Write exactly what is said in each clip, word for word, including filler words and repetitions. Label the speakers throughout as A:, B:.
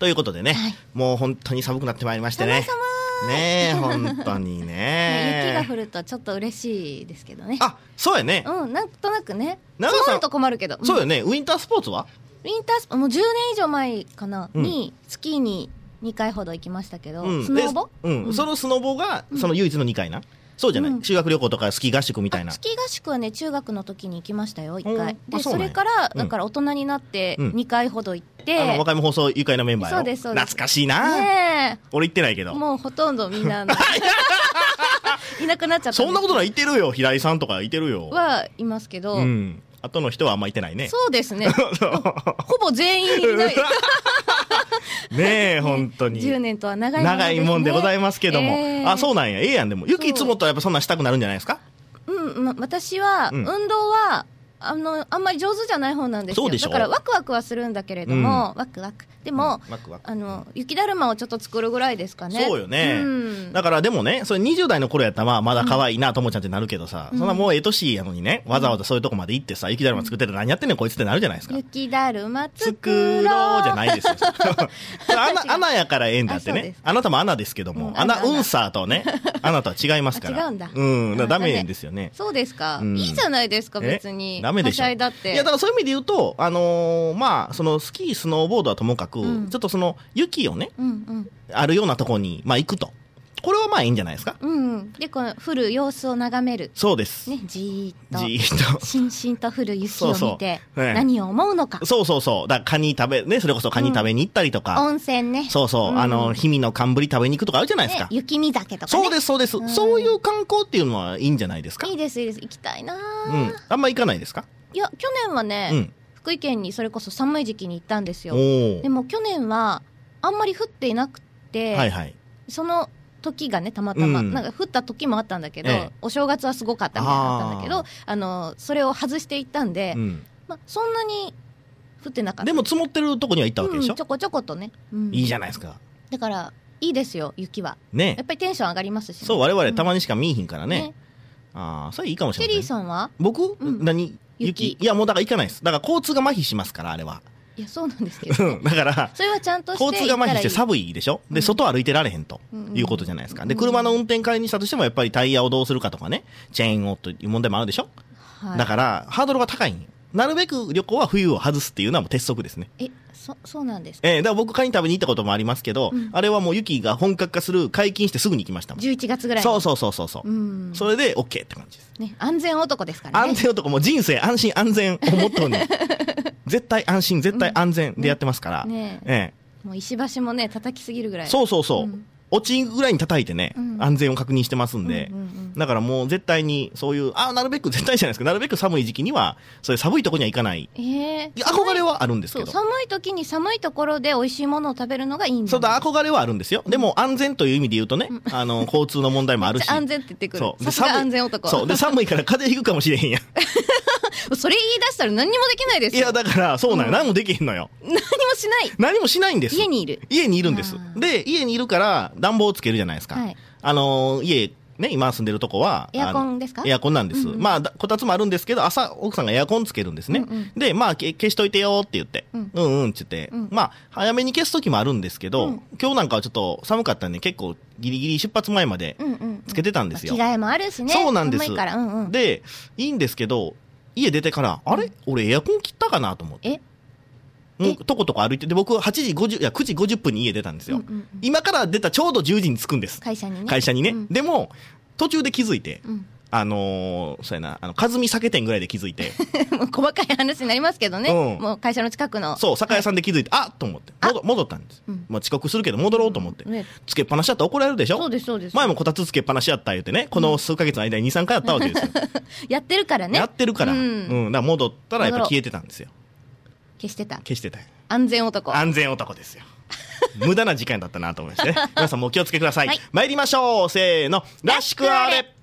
A: ということでね、はい、もう本当に寒くなってまいりましてね。ねえ本当に ね, ね
B: 雪が降るとちょっと嬉しいですけどね。
A: あ、そうやね。
B: うん、なんとなくね。積もると困るけど。
A: そうよね。ウィンタースポーツは？
B: ウィンタースポーツもうじゅうねん以上前かな、
A: うん、
B: にスキーににかいほど行きましたけど、
A: うん、
B: スノボ、
A: うんうん、そのスノボがその唯一のにかいな、うん、そうじゃない、うん、修学旅行とかスキー合宿みたいな。
B: スキー合宿はね中学の時に行きましたよいっかいで、 そ, それからだから大人になってにかいほど行って、うん、
A: あの和歌山放送愉快なメンバーよ。
B: そうですそうです。
A: 懐かしいな、
B: ね、
A: 俺行ってないけど
B: もうほとんどみんないなくなっちゃった。
A: そんなことない、いてるよ、平井さんとかいてるよ
B: はいますけど、うん、
A: 後の人はあんまいてないね。
B: そうですねほぼ全員いない
A: ねえ本当に
B: じゅうねんとは長いもんですね。
A: 長いもんでございますけども、えー、あ、そうなんや、ええやん。でも雪積もったらやっぱそんなんしたくなるんじゃないですか。
B: うん、ま、私は運動は、うん、あのあんまり上手じゃない方なんですよ。
A: そうでしょ。
B: だからワクワクはするんだけれども、うん、ワクワクでも、
A: うん、ワクワク
B: あの雪だるまをちょっと作るぐらいですかね。
A: そうよね、
B: うん、
A: だからでもね、それにじゅう代の頃やったらまだ可愛いなともちゃんってなるけどさ、うん、そんなもうええ年やのにね、わざわざそういうとこまで行ってさ、雪だるま作ってて何やってんねんこいつってなるじゃないですか。
B: 雪だるま作
A: ろうじゃないですよ穴, 穴やからええんだってね。 あ, あなたも穴ですけども、うん、穴うんさとね穴とは違いますから
B: 違うんだ、
A: うん、だからダメですよね。
B: そうですか、うん、いいじゃないですか別に。
A: ダメでしょ。
B: はしゃいだって。
A: いやだからそういう意味で言うと、あのー、まあそのスキースノーボードはともかく、うん、ちょっとその雪をね、うんうん、あるようなところに、まあ、行くと、これはまあいいんじゃないですか。
B: うんうん、でこの降る様子を眺める。
A: そうです、
B: ね、じーっと
A: じーっと
B: しんしんと降る雪を見て、
A: そうそう、ね、
B: 何を思うのか。
A: そうそうそう、だからカニ食べね、それこそカニ食べに行ったりとか、
B: うん、温泉ね、
A: そうそう、うん、あの氷見の寒ぶり食べに行くとかあるじゃないですか、
B: ね、雪見酒とかね。
A: そうですそうです、うん、そういう観光っていうのはいいんじゃないですか。
B: いいですいいです、行きたいな、うん、
A: あんま行かないですか。
B: いや去年はね、うん、福井県にそれこそ寒い時期に行ったんですよ。でも去年はあんまり降っていなくて、はいはい、その時がねたまたま、うん、なんか降った時もあったんだけど、ええ、お正月はすごかったみたいなのあったんだけど、あのそれを外していったんで、うんま、そんなに降ってなかった。
A: でも積もってるとこには行ったわけでしょ、うん、
B: ちょこちょことね、うん、
A: いいじゃないですか。
B: だからいいですよ雪は、
A: ね、
B: やっぱりテンション上がりますし、ね、
A: そう我々たまにしか見えひんからね、うん、ね、あそれいいかもしれない、ね、
B: ケリーさんは
A: 僕、
B: うん、
A: 何雪、雪いやもうだから行かないです。だから交通が麻痺しますからあれは。
B: いやそうなんですけど、ね、
A: だから
B: それはちゃんとして
A: 交通が麻痺して寒いでしょ、で、うん、外歩いてられへんということじゃないですか。で車の運転会にしたとしてもやっぱりタイヤをどうするかとかね、チェーンをという問題もあるでしょ、はい、だからハードルが高いんよ。なるべく旅行は冬を外すっていうのはもう鉄則ですね。
B: えそそうなんですか。
A: えー、だから僕カニ食べに行ったこともありますけど、うん、あれはもう雪が本格化する解禁してすぐに行きましたもん。
B: じゅういちがつぐらいに。
A: そうそうそうそうそう、うん、それで OK って感じです、
B: ね、安全男ですからね。
A: 安全男、もう人生安心安全をモットーに絶対安心絶対安全でやってますから、うんねええ、
B: もう石橋もね叩きすぎるぐらい。
A: そうそうそう、うん、落ちぐらいに叩いてね、うん、安全を確認してますんで、うんうんうん、だからもう絶対にそういうあなるべく絶対じゃないですか、なるべく寒い時期にはそういう寒いところには行かない、えー、憧れはあるんですけど、
B: そう寒い時に寒いところで美味しいものを食べるのがいいんだ。
A: そうだ、憧れはあるんですよ。でも安全という意味で言うとね、うん、あの交通の問題もあるし
B: 安全って言ってくる。さすが安全男。
A: そうで寒いから風邪ひくかもしれへんやん
B: それ言い出したら何にもできないですよ。
A: いやだからそうなんよ、うん、何もできへんのよ。
B: 何もしない
A: 何もしないんです。
B: 家にいる
A: 家にいるんです。で家にいるから暖房をつけるじゃないですか、はい、あのー、家ね、今住んでるとこは
B: エアコンですか。
A: エアコンなんです、うんうん、まあこたつもあるんですけど朝奥さんがエアコンつけるんですね、うんうん、でまあ消しといてよって言って、うん、うんうんって言って、うん、まあ早めに消す時もあるんですけど、うん、今日なんかはちょっと寒かったんで結構ギリギリ出発前までつけてたんですよ、
B: うんうんうん、着替えもあるしね。
A: そうなんです、
B: 寒いから、うんうん、
A: でいいんですけど家出てから、うん、あれ俺エアコン切ったかなと思って、えもうとことこ歩いてて、僕ははちじごじゅういやくじごじゅっぷんに家出たんですよ、うんうんうん、今から出たちょうどじゅうじに着くんです、
B: 会社にね
A: 会社にね、うん、でも途中で気づいて、うん、あのー、そうやな、あの和美酒店ぐらいで気づいて
B: もう細かい話になりますけどね、うん、もう会社の近くの
A: そう酒屋さんで気づいて、はい、あっと思って戻戻ったんです、うんまあ、遅刻するけど戻ろうと思って、うんね、つけっぱなしやったら怒られるでしょ。
B: そうですそうです。
A: 前もこたつつけっぱなしやった言ってね、この数ヶ月の間に にさんかいやったわけですよ
B: やってるからね
A: やってるから、うんうん、だから戻ったらやっぱ消えてたんですよ。
B: 消してた
A: 消してた
B: 安全男
A: 安全男ですよ無駄な時間だったなと思いまして、ね、皆さんもお気をつけください、はい、参りましょう。せーの、らしくあれ。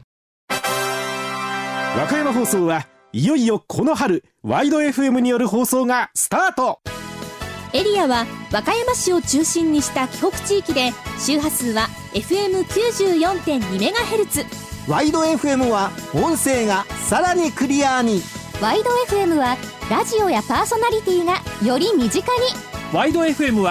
C: 和歌山放送はいよいよこの春ワイド エフエム による放送がスタート。
D: エリアは和歌山市を中心にした紀北地域で周波数は エフエムきゅうじゅうよんてんにメガヘルツ。
E: ワイド エフエム は音声がさらにクリアに。
D: ワイド エフエム はラジオやパーソナリティがより身近に。
C: ワイド エフエム はス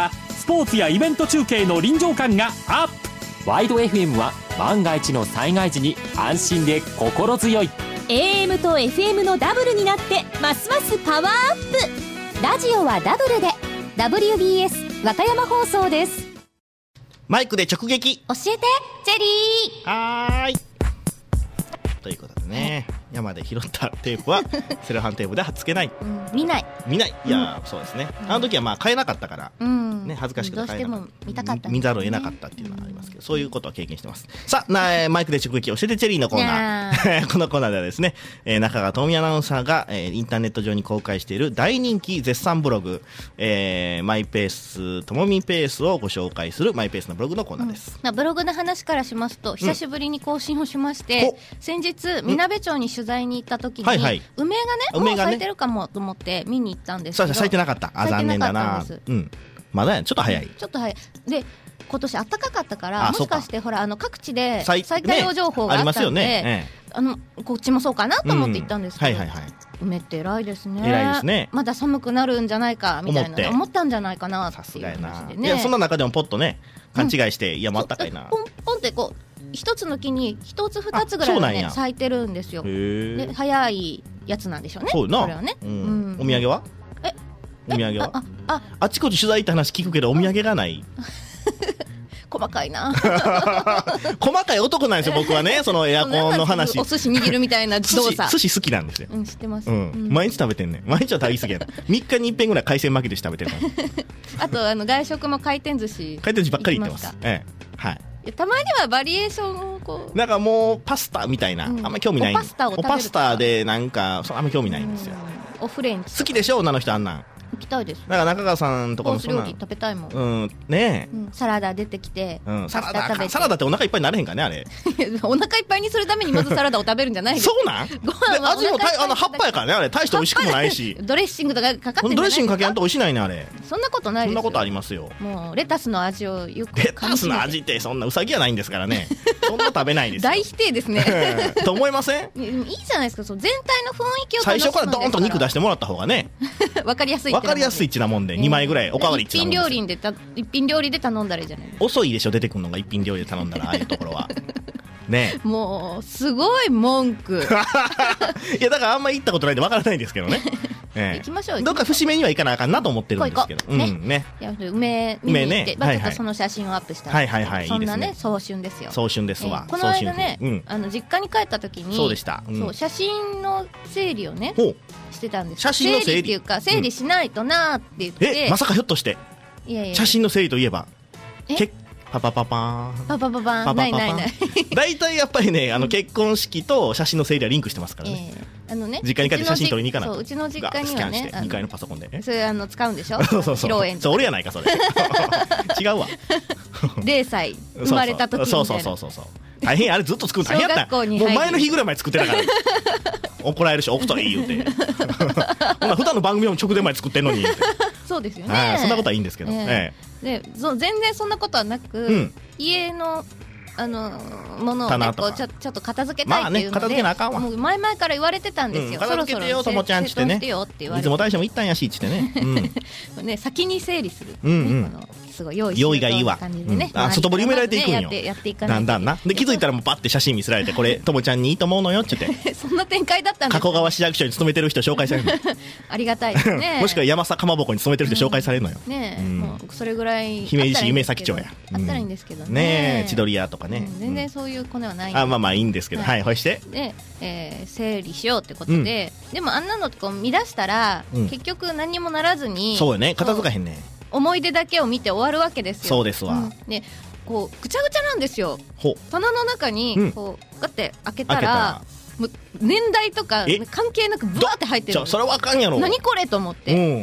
C: ポーツやイベント中継の臨場感がアップ。
F: ワイド エフエム は万が一の災害時に安心で心強い。
D: エーエム と エフエム のダブルになってますますパワーアップ。ラジオはダブルで ダブリュービーエス 和歌山放送です。
A: マイクで直撃
B: 教えてチェリー。
A: はーいということでね、山で拾ったテープはセロハンテープではっつけない、
B: うん、見ない
A: 見ないいや、うん、そうですね、あの時はまあ買えなかったから、うんね、恥ずかしくて買えなかった、
B: どうしても見たかった、
A: ね、見ざるを得なかったっていうのがありますけど、そういうことは経験してます。さあなマイクで直撃教えてチェリーのコーナーこのコーナーではですね、えー、中川智美アナウンサーが、えー、インターネット上に公開している大人気絶賛ブログ、えー、マイペースともみペースをご紹介するマイペースのブログのコーナーです、
B: うんまあ、ブログの話からしますと久しぶりに更新をしまして、うん、先日みなべ町に取材に行った時に、はいはい、梅がね梅がねもう咲いてるかもと思って見に行ったんですけど、
A: そう咲いてなかった。あ残念だな、うん、まだやちょっと早い、うん、
B: ちょっと早いで今年暖かかったからもしかしてほらあの各地で再開用情報があったんで、ねええ、あのこっちもそうかなと思って行ったんですけど、うんはいはいはい、梅って偉いですね。
A: 偉いですね。
B: まだ寒くなるんじゃないかみたいな、ね、思ったんじゃないかなっていう話でね。
A: いやそんな中でもポッとね勘違いして、うん、いやもうあったかいな
B: ポンポンってこう一つの木に一つ二つぐらい、ね、咲いてるんですよ。で早いやつなんでしょうね。そうな。それはね、うん
A: うん、お土産はえお土産は あ, あ, あ, あっちこっち取材行った話聞くけどお土産がない
B: 細かいな
A: 細かい男なんですよ僕はね。そのエアコンの話
B: お寿司握るみたいな動作
A: 寿司好きなんですよ、
B: うん、知ってます、
A: うんうん、毎日食べてんねん。毎日は食べ過ぎやなみっかにいっぺんぐらい海鮮巻き寿司食べてるから
B: あとあの外食も回転寿司
A: 回転寿司ばっかり行ってます。ええはい
B: たまにはバリエーションをこう
A: なんかもうパスタみたいな、うん、あんまり興味ない。
B: おパスタを食べる
A: おパスタでなんかあんまり興味ないんですよ。
B: おフレンチ
A: 好きでしょ女の人あんなん
B: 行きたいです。
A: だから中川さんとかもそんな
B: コース料理食べたいもん、
A: うんねえ、
B: うん、サラダ出てきて、
A: うん、サラダサラダってお腹いっぱいになれへんかねあれ
B: お腹いっぱいにするためにまずサラダを食べるんじゃないです
A: そうなんご飯は味もあの葉っぱやからねあれ大して美味しくもないし
B: ドレッシングとかかかってるんじゃないですか。
A: ドレッシングかけやんと美味しないねあれ。
B: そんなことないですよ。
A: そんなことありますよ。
B: もうレタスの味をよく
A: レタスの味ってそんなうさぎやないんですからねそんな食べないですよ
B: 大否定ですね
A: と思いません？
B: いいじゃないですか。そう全体の雰囲気を
A: 最初からドーンと肉出してもらった方がね
B: 分かりやすい
A: 分かりやすいっちなもんでにまいぐらいおかわりっちなもんですよ。
B: 一品料理でた一品料理で頼んだらいいじゃないですか。
A: 遅いでしょ出てくるのが一品料理で頼んだらああいうところはね
B: もうすごい文句
A: いやだからあんまり行ったことないんでわからないんですけどねええ、
B: 行きましょう。
A: どっか節目には行かなあかんなと思ってるんですけど、ねうんね、
B: いや梅見に行って、ねまあ、ちょっとその写真をアップしたら、
A: はいはいはい、
B: そんなね早春ですよ。
A: 早春ですわ、
B: えー、この間ね、うん、あの実家に帰った時に
A: そうでした、うん、
B: そう写真の整理をねしてたんです。
A: 写真の整理
B: 整理っていうか整理しないとなって言って、
A: うん、えまさかひょっとしていやいや写真の整理といえばけパパパパーン
B: パパパパーンないないない
A: 大体やっぱりねあの結婚式と写真の整理はリンクしてますからね、えーあのね、実家に帰って写真撮りに行かないと。
B: うちの実家にはね
A: にかいのパソコンでね
B: それあの使うんでしょ
A: そうそうそう
B: 披露宴
A: そう俺やないかそれ違うわ
B: れいさい生まれた時みたいな。
A: そうそうそうそう大変あれずっと作るの大変やったもう前の日ぐらい前作ってたから怒られるしお太り言うてほな普段の番組も直前前作ってんのに言うて
B: そうですよね。
A: そんなことはいいんですけど、
B: ええ、でそ全然そんなことはなく、うん、家のあのものを、ね、こうちょ、ちょっと片付けたいっていうので、まあね、片付けなあかんわ。もう前々から言われてたんですよ、うん、
A: 片付けてよともちゃんちってねいつも大将も行ったんやしっちってね、
B: うん、ね先に整理する、
A: うんうんね、
B: このすごい用意
A: 用意がいいわ、ねうん、あ外堀埋められていくんよ、
B: ね、やっていかない
A: だんだんなで気づいたらもうパッて写真見せられてこれともちゃんにいいと思うのよって言って
B: そんな展開だったんです
A: 加古川市役所に勤めてる人紹介されるの
B: ありがたいですね
A: もしくは山佐かまぼこに勤めてる人紹介されるのよ、
B: うん、ねえ、うん、もうそれぐらい
A: 姫路市夢咲町や
B: あったらいいんですけどね、うん、
A: ねえ千鳥屋とかね、
B: うん、全然そういうコネはないんで、
A: あまあまあいいんですけどはい、はい、して
B: で、えー、整理しようってことで、うん、でもあんなのこう見出したら、うん、結局何にもならずに
A: そうよね片付かへんね
B: 思い出だけを見て終わるわけですよ。
A: そうですわ、うん、
B: でこうぐちゃぐちゃなんですよ。棚の中にこうガッて開けたら、うん、年代とか関係なくブワーって入ってるんです。
A: それわかんやろ
B: 何これと思って、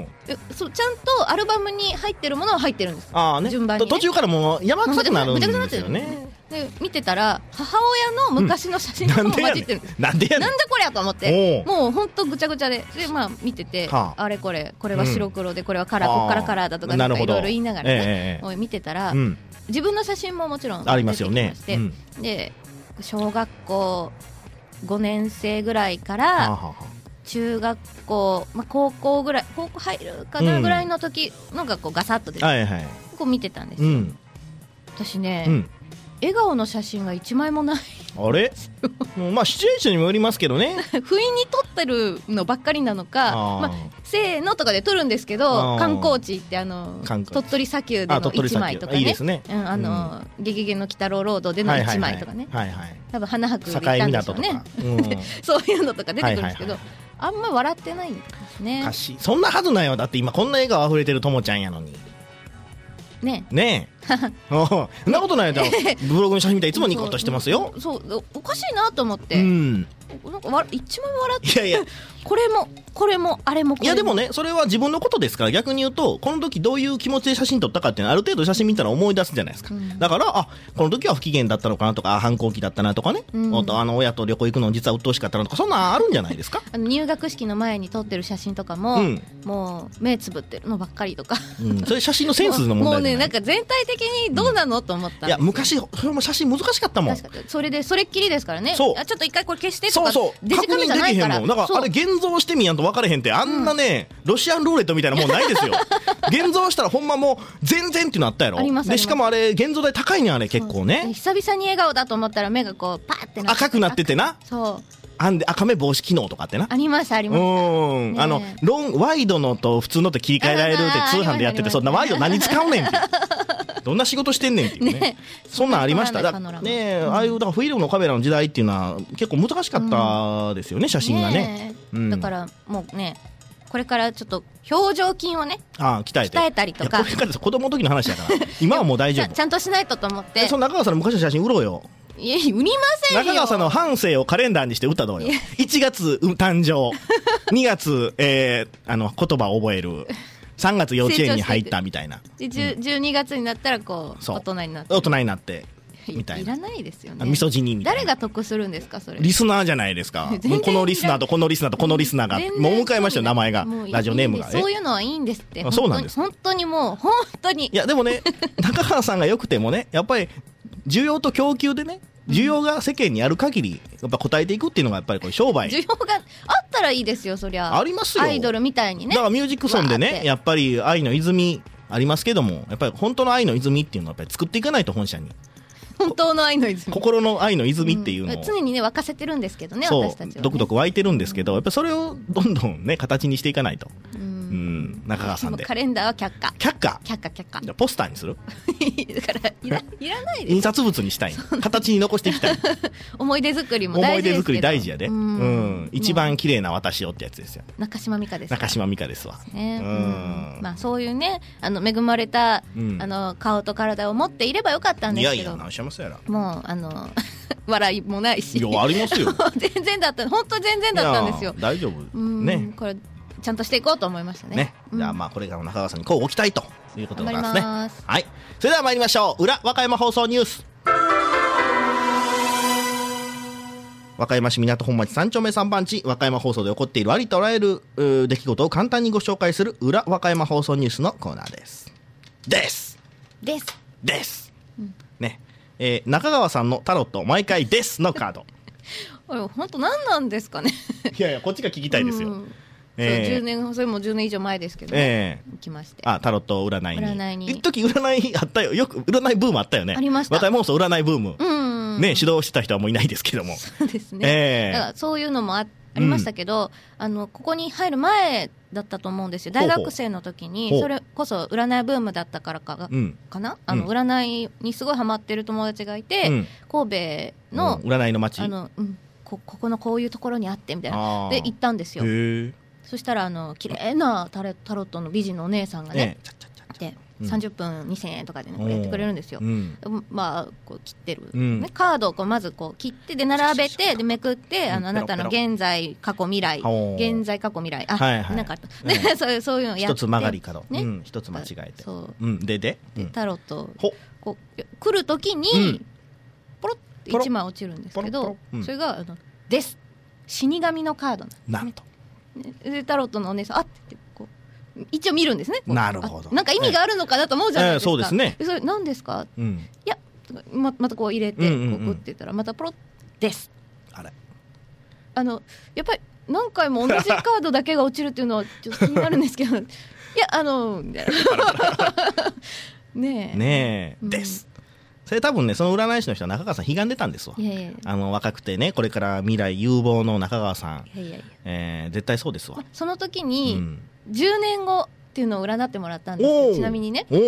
B: うん、そうちゃんとアルバムに入ってるものは入ってるんです。
A: あ、ね、
B: 順番に、ね、
A: 途中からもう山臭くなるんですよね。
B: で見てたら母親の昔の写真とかも混じってるんです、
A: うん、なんでやねん
B: なんだこれやと思ってもうほんとぐちゃぐちゃでで、まあ、見てて、はあ、あれこれこれは白黒で、うん、これはカラーこっからカラーだとかいろいろ言いながらね、えー、見てたら、うん、自分の写真ももちろん
A: ありますよね、
B: うん、で小学校ごねん生ぐらいから、はあはあ、中学校、まあ、高校ぐらい高校入るかなぐらいの時のがこうガサッと出て、
A: うんはいはい、
B: こう見てたんですよ、うん、私ね、うん、笑顔の写真がいちまいもない
A: あれもうまあシチュエーションにもよりますけどね
B: 不意に撮ってるのばっかりなのかあ、まあ、せーのとかで撮るんですけど観光地ってあの鳥取砂丘でのいちまいとかね、いいですね、うん、あの、うん、ゲゲゲの鬼太郎ロードでのいちまいとかね、はいはいはい、多分花博で行ったんでしょうね、うん、そういうのとか出てくるんですけど、はいはいはい、あんま笑ってないんですね。
A: かしそんなはずないわ。だって今こんな笑顔あふれてるともちゃんやのに
B: ね
A: えねえそんなことないだろブログの写真見たらいつもニコッとしてますよ。
B: そうそうおかしいなと思って、うん、なんかわ一番笑っていやいやこれもこれもあれもこれも。
A: いやでもねそれは自分のことですから、逆に言うとこの時どういう気持ちで写真撮ったかっていうのはある程度写真見たら思い出すじゃないですか、うん、だからあこの時は不機嫌だったのかなとか反抗期だったなとかね、うん、あの親と旅行行くの実は鬱陶しかったなとかそんなんあるんじゃないですか。
B: あの入学式の前に撮ってる写真とかも、うん、もう目つぶってるのばっかりとか、
A: うん、それ写真のセンスの問題じゃない。
B: もうねなんか全体的にどうなの、うん、と思ったんですよ。
A: いや昔それも写真難しかったもん。
B: それでそれっきりですからね。
A: そう
B: あちょっと一回これ消してとか
A: そうそう
B: デジカメじゃないから
A: だからあれ現像してみやんと分かれへんってあんなね、うん、ロシアンルーレットみたいなもんないですよ現像したらほんまもう全然っていうのあったやろ。ありますでしかもあれ現像代高いねあれ結構ね。
B: 久々に笑顔だと思ったら目がこうパーってなって
A: 赤くなっててな。
B: そう
A: あんで赤目防止機能とかってな
B: ありますあります。
A: うん、ね、あのロンワイドのと普通のと切り替えられるって通販でやっててそんなワイド何使うねんってどんな仕事してんねんっていうね、ねそんなんありました。だね、うん、ああいうだからフィルムのカメラの時代っていうのは結構難しかったですよね、うん、写真が ね, ね、うん、
B: だからもうねこれからちょっと表情筋をね
A: あ鍛えて
B: 鍛えたりとか。
A: これから子供の時の話だから今はもう大丈夫
B: ちゃんとしないとと思って
A: その中川さんの昔の写真売ろうよ。
B: いや売りませんよ。
A: 中川さんの半生をカレンダーにして歌どうよ。いちがつ誕生にがつ、えー、あの言葉を覚えるさんがつ幼稚園に入ったみたいな、
B: うん、じゅうにがつになったらこう大人になって
A: 大人になってみたいな。
B: いらないですよね。
A: みそじにみたいな。
B: 誰が得するんですかそれ。
A: リスナーじゃないですか。もうこのリスナーとこのリスナーとこのリスナーがもう迎えましたよ名前がラジオネームが。
B: そういうのはいいんですって。
A: そうなんです。
B: 本当にもう本当に。
A: いやでもね中川さんがよくてもねやっぱり需要と供給でね需要が世間にある限りやっぱ答えていくっていうのがやっぱりこれ商売。
B: 需要があったらいいですよそりゃ。
A: ありますよ。
B: アイドルみたいにね。
A: だからミュージックソンでねやっぱり愛の泉ありますけどもやっぱり本当の愛の泉っていうのはやっぱり作っていかないと本社に。
B: 本当の愛の泉
A: 心の愛の泉っていうのを、
B: うん、常にね沸かせてるんですけどね
A: そう
B: 私たちは、ね、
A: どくどく湧いてるんですけどやっぱそれをどんどんね形にしていかないと。うん、うん、中川さんで
B: カレンダーは却下
A: 却下
B: 却下却下
A: じゃポスターにする
B: だからい ら, いらないです。
A: 印刷物にしたい形に残していきたい
B: 思い出作りも大事ですけど。
A: 思い出作り大事やで、うん、うん、一番綺麗な私をってやつですよ。
B: 中島美嘉です。
A: 中島美嘉ですわ、
B: ね、うん、まあそういうねあの恵まれた、うん、あの顔と体を持っていればよかったんですけど。いやいや何しますやらもうあの笑いもないし。
A: いやありますよ
B: 全然だった本当全然だったんですよ。
A: 大丈夫ね。
B: これちゃんとしていこうと思いました ね, ね、
A: うん、じゃあまあこれからも中川さんにこうご期待ということでございますね。ますはい、それでは参りましょう。裏和歌山放送ニュース。和歌山市港本町三丁目三番地和歌山放送で起こっているありとあらゆる出来事を簡単にご紹介する裏和歌山放送ニュースのコーナーですです
B: です
A: です、うんねえー、中川さんのタロット毎回ですのカード
B: 本当何なんですかね
A: いやいやこっちが聞きたいですよ、うん
B: えー、そうじゅうねんそれもじゅうねん以上前ですけど、ねえー、行きまして
A: あタロット占いに
B: 占いに
A: 一時占いあったよ。よく占いブームあったよね。
B: ありました。
A: 和歌山放送占いブーム、
B: うん
A: ね、指導してた人はもういないですけども。
B: そうですね、
A: えー、
B: だからそういうのも あ, ありましたけど、うん、あのここに入る前だったと思うんですよ。大学生の時に
A: ほうほう
B: それこそ占いブームだったからか、うん、かなあの、うん、占いにすごいハマってる友達がいて、うん、神戸の、
A: うん、占いの街
B: あの、うん、こ, ここのこういうところにあってみたいなで行ったんですよ。
A: へ
B: そしたらあの綺麗なタロットの美人のお姉さんがね、ええ、で、うん、さんじゅっぷんにせんえんとかで、ね、こうやってくれるんですよ、うん、まあこう切ってる、うんね、カードをこうまずこう切ってで並べてでめくってあのあなたの現在過去未来現在過去未来あ、はいはい、なんか、ね、そういうそういうのやって
A: 一つ曲がり角、ねうん、一つ間違えて
B: そう、
A: うん、でで、
B: でタロットこう来るときに、うん、ポロッといちまい落ちるんですけど、うん、それがあのです死神のカードなんですね。
A: なんと
B: でタロットのお姉さんあってこう一応見るんですね。
A: なるほど。
B: なんか意味があるのかなと思うじゃないですか、
A: えー、そうですね。
B: それ何ですか、うん、いや ま, またこう入れて、うんうんうん、こう打ってたらまたポロッです
A: あれ
B: あのやっぱり何回も同じカードだけが落ちるっていうのはちょっと気になるんですけどいやあのみたいなねえ
A: ねえ、うん、ですそれ多分ねその占い師の人は中川さん悲願出たんですわ。
B: いやいや
A: あの若くてねこれから未来有望の中川さん。
B: いやいやいや、
A: えー、絶対そうですわ。
B: その時に、うん、じゅうねんごっていうのを占ってもらったんですけど、ちなみにね、うん、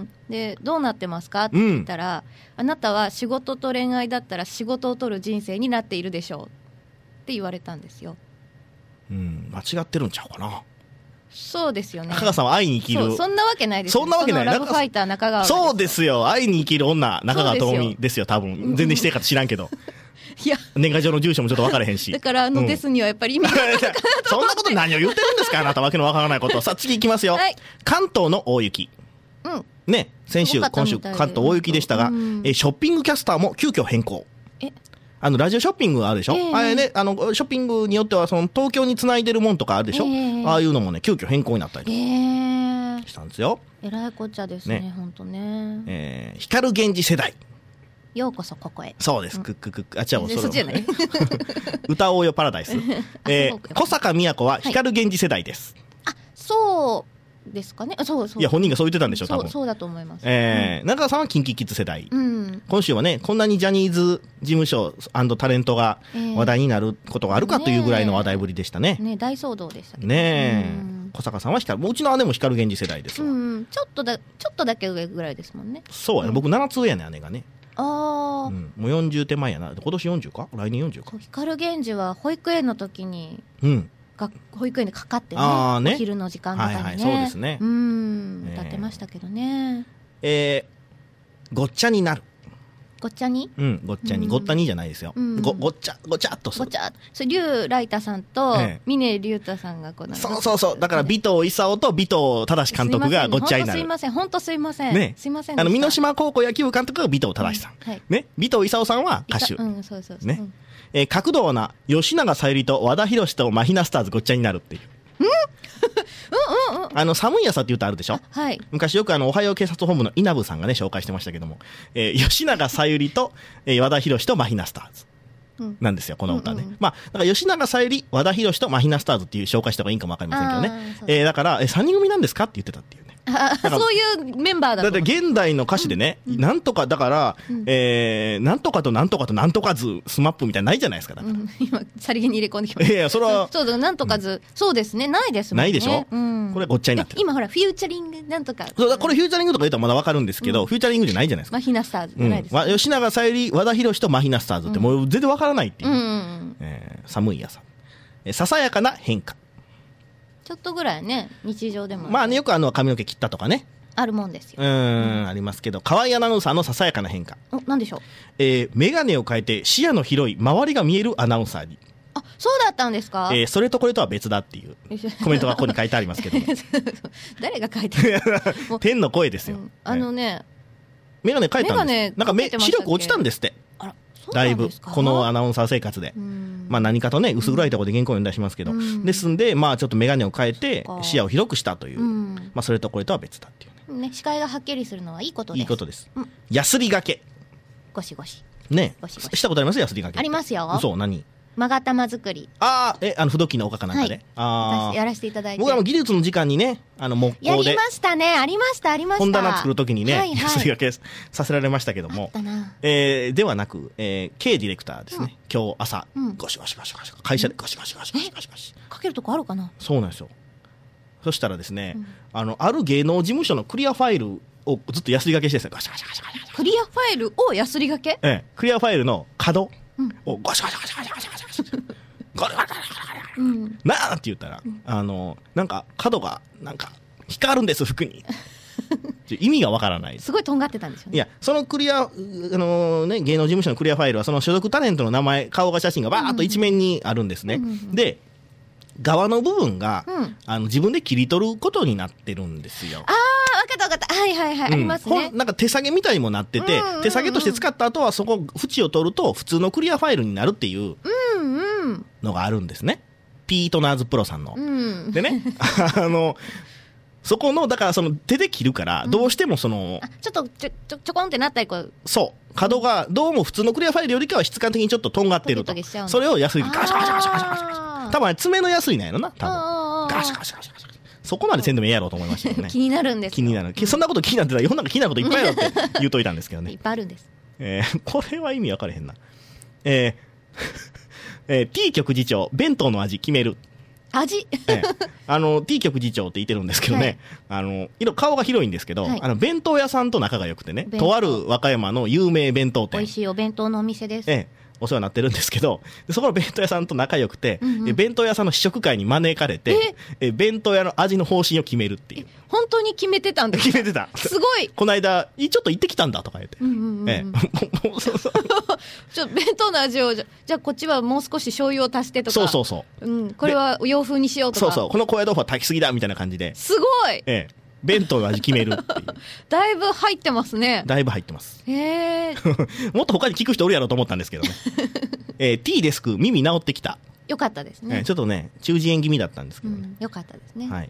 B: でどうなってますかって言ったら、うん、あなたは仕事と恋愛だったら仕事を取る人生になっているでしょうって言われたんですよ。
A: うん、間違ってるんちゃうかな。
B: そうですよね。
A: 中川さんは愛に生きる。
B: そう、そんなわけないですよ、
A: そんなわけない。
B: ラブファイター中川。
A: そうですよ。愛に生きる女中川智美ですよ。多分全然してるか知らんけど。いや年賀状の住所もちょっと分からへんし。
B: だからあの、うん、ですにはやっぱり意味がないかなと
A: そんなこと何を言ってるんですかあなたわけのわからないこと。さあ次いきますよ、はい、関東の大雪、うん、ね先週今週関東大雪でしたが、うん、えショッピングキャスターも急遽変更。えあのラジオショッピングあるでしょ、えー、あれねあのショッピングによってはその東京につないでるもんとかあるでしょ、えー、ああいうのもね急遽変更になったりとか、えー、したんですよ。
B: えらいこっちゃですね本当ね。
A: えー、光源氏世代
B: ようこそここへ。
A: そうです、うん、クッククックあ違う
B: そっちじゃない
A: 歌おうよパラダイス、えー、小坂美也子は光源氏世代です、
B: はい、あそうですかね。あそうそう
A: いや本人がそう言ってたんでしょ多分。
B: そうそうだと思います、
A: えーうん、中川さんはキンキキッズ世代、うん、今週はねこんなにジャニーズ事務所&タレントが話題になることがあるかというぐらいの話題ぶりでしたね。
B: ねね大騒動でしたけど
A: ねえ、うん、小坂さんは光うちの姉も光源氏世代ですわ、うん、
B: ちょっとだちょっとだけ上ぐらいですもんね。
A: そうやね、うん、僕ななつ上やね姉がね。
B: あ、
A: うん、もうよんじゅう手前やな。今年よんじゅうか来年よんじゅうか。
B: 光源氏は保育園の時に、うん、が保育園でかかってね、
A: あね
B: お昼の時間とかにね、
A: はいはい、そうですね、
B: うん歌ってましたけどね。
A: えー、ごっちゃになる。
B: ごっちゃに
A: うんごっちゃに、うん、ごったにじゃないですよ、うん、ご, ごっちゃごちゃっとする。
B: ごちゃそれ竜ライタさんと、ええ、峰竜太さんがこうなんか
A: そうそうそうだから尾藤勲と尾藤正監督がごっちゃになる。
B: すいません本当すいません、ね、すいません。
A: あの箕島高校野球部監督が尾藤正さん、うんはいね、尾藤勲さんは歌手、
B: うんそうそうそう、
A: ねうんえー、角度な吉永小百合と和田博とマヒナスターズごっちゃになるっていう。うんうんうん、あの寒い朝って言うとあるでしょ、はい、昔よくあのおはよう警察本部の稲部さんがね紹介してましたけども、えー、吉永小百合と、えー、和田博とマヒナスターズなんですよ、うん、この歌ね、うんうん、まあだから吉永小百合和田博とマヒナスターズっていう紹介した方がいいかもわかりませんけどね、えー、だから、えー、さんにん組なんですかって言ってたっていうね。
B: そういうメンバーだと
A: だって現代の歌詞でね、うん、なんとかだから、うんえー、なんとかとなんとかとなんとかずスマップみたいなないじゃないですか。だから、うん、
B: 今さりげに入れ込んできました。
A: いやいやそれは
B: そうだなんとかず、うん、そうですねないですもんね。
A: ないでしょ、うん、これごっちゃになってる。
B: 今ほらフューチャリングなんとか
A: そうだこれフューチャリングとか言ったらまだわかるんですけど、うん、フューチャリングじゃないじゃないですか。
B: マヒナスターズじゃないですか、
A: うん、吉永小百合和田博とマヒナスターズってもう全然わからないっていう、うんうんえー、寒い朝、えー、ささやかな変化
B: ちょっとぐらいね日常でも
A: まあねよくあの髪の毛切ったとかね
B: あるもんですよ。
A: うん、うん、ありますけど河合アナウンサーのささやかな変化
B: おなんでしょう、
A: えー、眼鏡を変えて視野の広い周りが見えるアナウンサーに。
B: あそうだったんですか、
A: えー、それとこれとは別だっていうコメントがここに書いてありますけど
B: 誰が書いてる
A: 天の声ですよ、うん、
B: あのね
A: 眼鏡変えたんです。なんか目視力落ちたんですって。
B: あら
A: だいぶこのアナウンサー生活で、まあ何かとね薄暗いところで原稿を読んだりしますけど、ですんでまあちょっと眼鏡を変えて視野を広くしたという、まあそれとこれとは別だっていうね。
B: ね視界がはっきりするのはいいことです。
A: いいことです。ヤスリがけ。
B: ゴシゴシ。
A: ねしたことありますヤスリがけ。
B: ありますよ。
A: 嘘何？
B: まが玉作り。
A: ああえあの不動機のおかかなんかで、はい、
B: あやらせていただいて
A: 僕はもう技術の時間にねあの木工で
B: やりましたねありましたありました
A: 本棚作るときにね、はいはい、ヤスリがけさせられましたけどもえー、ではなく、えー、K ディレクターですね、うん、今日朝、うん、ゴシゴシゴシゴシ会社でゴシゴシゴシゴシゴシゴシ
B: かけるとこあるかな。
A: そうなんですよ。そしたらですね、うん、あのある芸能事務所のクリアファイルをずっとヤスリがけしてるんですよ。ゴシゴシゴシゴシ
B: クリアファイルをヤスリがけ、
A: ええ、クリアファイルの角をゴシゴシゴシゴシゴシゴシゴシゴシゴシうん、なーって言ったら、うん、あのなんか角がなんか光るんです服に意味がわからない。
B: すごいとんがってたんですよね。
A: いやそのクリア、あのーね、芸能事務所のクリアファイルはその所属タレントの名前顔が写真がバーッと一面にあるんですね、うんうん、で側の部分が、うん、あの自分で切り取ることになってるんですよ。
B: ああ分かった分かったはいはいはい、うん、ありますね。
A: なんか手下げみたいにもなってて、うんうんうん、手下げとして使った後はそこ縁を取ると普通のクリアファイルになるっていうのがあるんですね。ピートナーズプロさんの、うん、でねあのそこのだからその手で切るからどうしてもその、
B: うん、ちょっとちょちょちょこんってなったりこう
A: そう角がどうも普通のクリアファイルよりかは質感的にちょっととんがってるとそれをヤスリガシャガシャガシャガシャガシャ多分爪のヤスリなんやろな多分ガシャガシャガシャガシャそこまでせんでもええやろうと思いましたけどね。
B: 気になるんです。
A: 気になる。そんなこと気になってたら世の中気になることいっぱいあるって言うといたんですけどね。
B: いっぱいあるんです。
A: えー、これは意味分かれへんな。えーえー、T 局次長、弁当の味決める。
B: 味、
A: えー、あの T 局次長って言ってるんですけどね、はい、あの色顔が広いんですけど、はい、あの弁当屋さんと仲が良くてね、とある和歌山の有名弁当店、
B: 美味しいお弁当のお店です。
A: えーお世話になってるんですけど、そこの弁当屋さんと仲良くて、うんうん、弁当屋さんの試食会に招かれて、え弁当屋の味の方針を決めるっていう。
B: 本当に決めてたんですか？
A: 決めてた。
B: すごい。
A: この間ちょっと行ってきたんだとか言って、うんうんうん、え
B: え、ちょっと弁当の味をじゃじゃあこっちはもう少し醤油を足してとか、
A: そうそうそう、
B: うん、これは洋風にしようとか、
A: そうそう、この高野豆腐は炊きすぎだみたいな感じで、
B: すごい、
A: ええ、弁当の味決めるっていう
B: だいぶ入ってますね。
A: だいぶ入ってます。
B: へー
A: もっと他に聞く人おるやろうと思ったんですけどね。えー、T デスク耳治ってきた。
B: よかったですね、
A: えー、ちょっとね中耳炎気味だったんですけどね、
B: うん、よかったですね。
A: はい。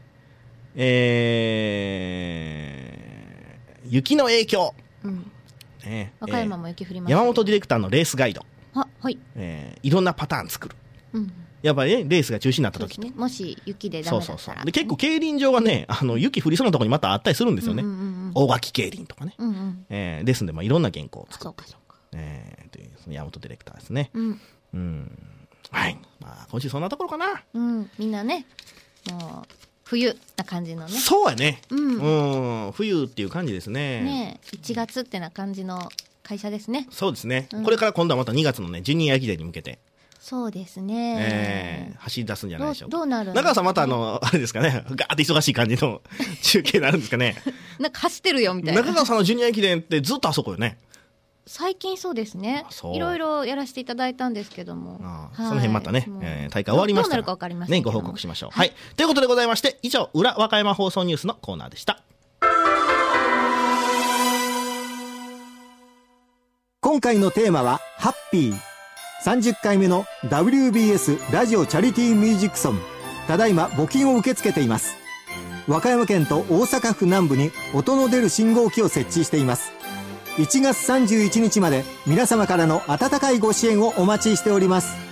A: えー、雪の影響、うん
B: ね、和歌山も雪降りました、
A: 山本ディレクターのレースガイド、
B: は、はい、
A: えー、いろんなパターン作る、うん、やっぱりねレースが中止になった時と、
B: ね、もし雪でダメだったら、ね、そうそうそう、
A: で結構競輪場がねあの雪降りそうなところにまたあったりするんですよね、うんうんうん、大垣競輪とかね、うんうん、えー、ですんで、まあ、いろんな原稿を作って、えー、というその山本ディレクターですね、うんうん、はい、まあ、今週そんなところかな、
B: うん、みんなねもう冬な感じのね。
A: そうやね、うん、うん、冬っていう感じですね。
B: ねいちがつってな感じの会社ですね。
A: そうですね、うん、これから今度はまたにがつのねジュニア駅伝に向けて、
B: そうですね、
A: えー、走り出すんじゃないでしょうか。
B: どうなるんですかね。
A: 中川さんまたあのあれですかね、ガーって忙しい感じの中継になるんですかね。
B: なんか走ってるよみたいな。
A: 中川さんのジュニア駅伝ってずっとあそこよね。
B: 最近そうですね、いろいろやらせていただいたんですけども、
A: ああ、はい、その辺またね、えー、大会終わりましたら
B: どうなるか分かりませんけど
A: ね、ご報告しましょう、はい、はい、ということでございまして、以上裏和歌山放送ニュースのコーナーでした。
E: 今回のテーマはハッピー。さんじゅっかいめの ダブリュービーエス ラジオチャリティーミュージックソン、ただいま募金を受け付けています。和歌山県と大阪府南部に音の出る信号機を設置しています。いちがつさんじゅういちにちまで皆様からの温かいご支援をお待ちしております。